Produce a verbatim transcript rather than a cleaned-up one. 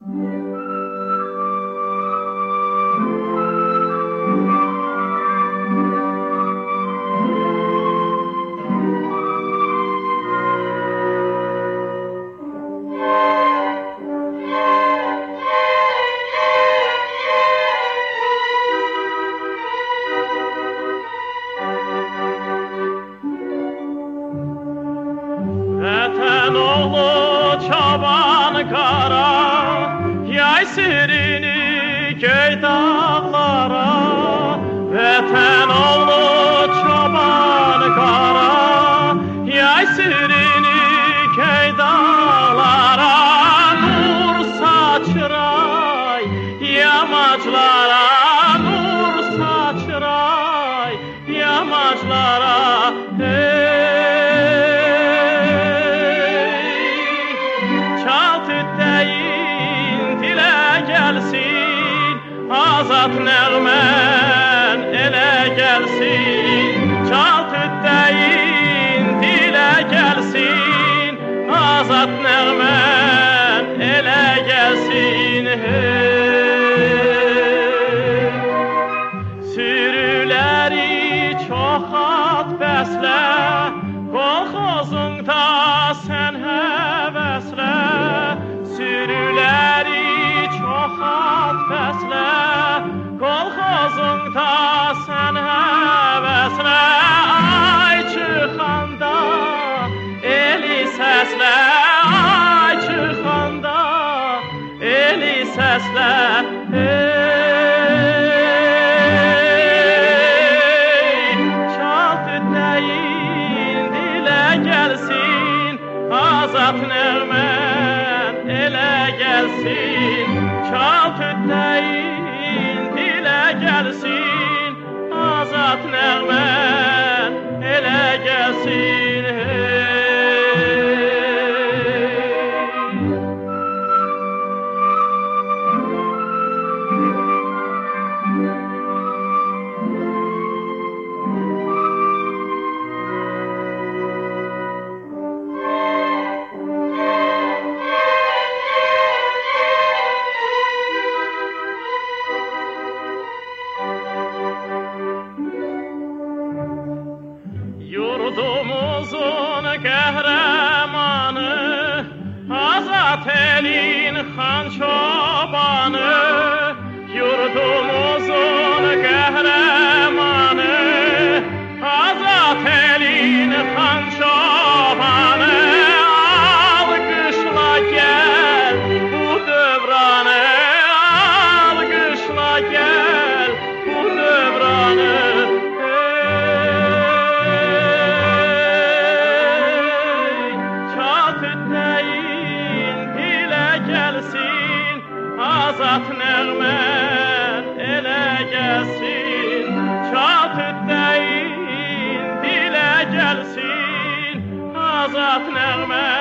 Vətən oğlu çoban qara, yay sirini göy dağlara. Vətən oğlu çoban qara, yay sirini göy dağlara. Nur saçıray yamaclara, nur saçıray yamaclara. Azad nəğmən elə gəlsin, çal tütəyin dilə gəlsin. Azad nəğmən elə gəlsin, hey. Sürüləri çox at bəslə, qolxozunda sən həvəslə. Sürüləri çox at bəslə, qolxozunda sən həvəslə. Ay çıxanda eli səslə, ay çıxanda eli səslə, hey. Çal tütəyin dilə gəlsin, azad nəğmən elə gəlsin. Çal tütəyin dilə gəlsin, azad nəğmən elə gəlsin, hey. Yurdumuzun qəhrəmanı, azad elin xan çobanı. Yurdumuzun qəhrəmanı, azad elin xan çobanı. Alqışla gəl bu dövranı, alqışla gəl bu dövranı. Azad nəğmən elə gəlsin, çal tütəyin dilə gəlsin. Azad nəğmən